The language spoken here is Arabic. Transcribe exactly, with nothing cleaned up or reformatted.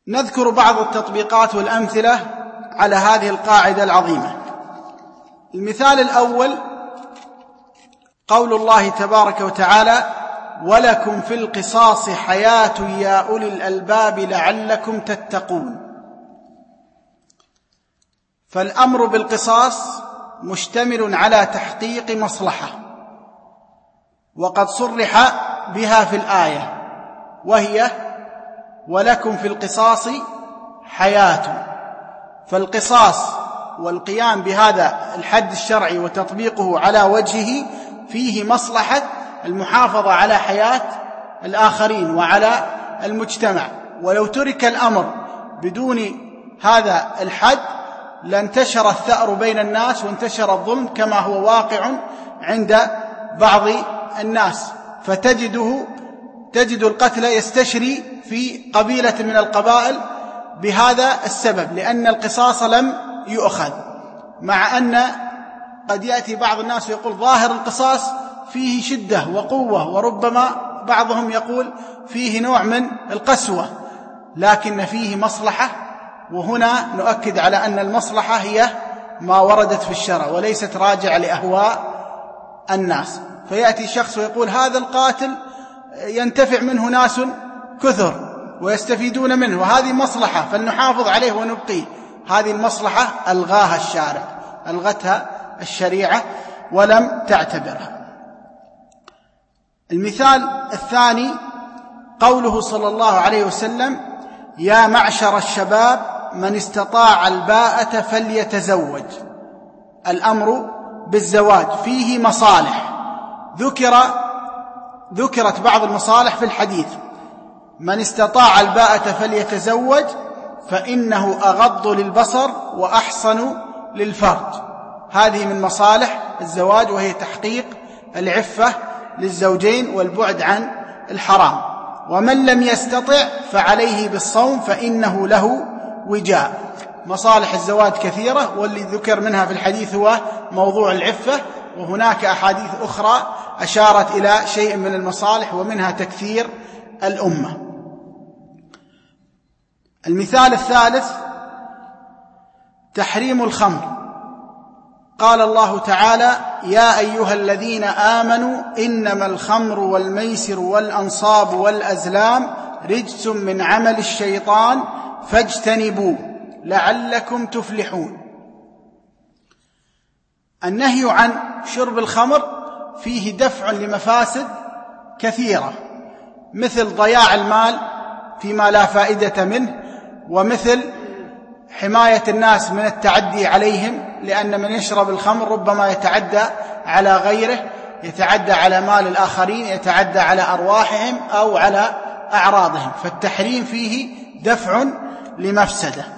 نذكر بعض التطبيقات والأمثلة على هذه القاعدة العظيمة. المثال الأول قول الله تبارك وتعالى: ولكم في القصاص حياة يا أولي الألباب لعلكم تتقون. فالأمر بالقصاص مشتمل على تحقيق مصلحة، وقد صرح بها في الآية، وهي ولكم في القصاص حياة. فالقصاص والقيام بهذا الحد الشرعي وتطبيقه على وجهه فيه مصلحة المحافظة على حياة الآخرين وعلى المجتمع، ولو ترك الأمر بدون هذا الحد لانتشر الثأر بين الناس وانتشر الظلم كما هو واقع عند بعض الناس، فتجده تجد القتل يستشري في قبيلة من القبائل بهذا السبب، لأن القصاص لم يؤخذ. مع أن قد يأتي بعض الناس ويقول ظاهر القصاص فيه شدة وقوة، وربما بعضهم يقول فيه نوع من القسوة، لكن فيه مصلحة. وهنا نؤكد على أن المصلحة هي ما وردت في الشرع وليست راجعة لأهواء الناس. فيأتي شخص ويقول هذا القاتل ينتفع منه ناس كثر ويستفيدون منه، وهذه مصلحة فلنحافظ عليه ونبقيه. هذه المصلحة ألغاها الشارع، ألغتها الشريعة ولم تعتبرها. المثال الثاني قوله صلى الله عليه وسلم: يا معشر الشباب من استطاع الباءة فليتزوج. الأمر بالزواج فيه مصالح، ذكر ذكرت بعض المصالح في الحديث: من استطاع الباءة فليتزوج فإنه أغض للبصر وأحصن للفرج. هذه من مصالح الزواج، وهي تحقيق العفة للزوجين والبعد عن الحرام. ومن لم يستطع فعليه بالصوم فإنه له وجاء. مصالح الزواج كثيرة، واللي ذكر منها في الحديث هو موضوع العفة، وهناك أحاديث أخرى أشارت إلى شيء من المصالح ومنها تكثير الأمة. المثال الثالث تحريم الخمر. قال الله تعالى: يا أيها الذين آمنوا إنما الخمر والميسر والأنصاب والأزلام رجس من عمل الشيطان فاجتنبوه لعلكم تفلحون. النهي عن شرب الخمر فيه دفع لمفاسد كثيرة، مثل ضياع المال فيما لا فائدة منه، ومثل حماية الناس من التعدي عليهم، لأن من يشرب الخمر ربما يتعدى على غيره، يتعدى على مال الآخرين، يتعدى على أرواحهم أو على أعراضهم. فالتحريم فيه دفع لمفسدة.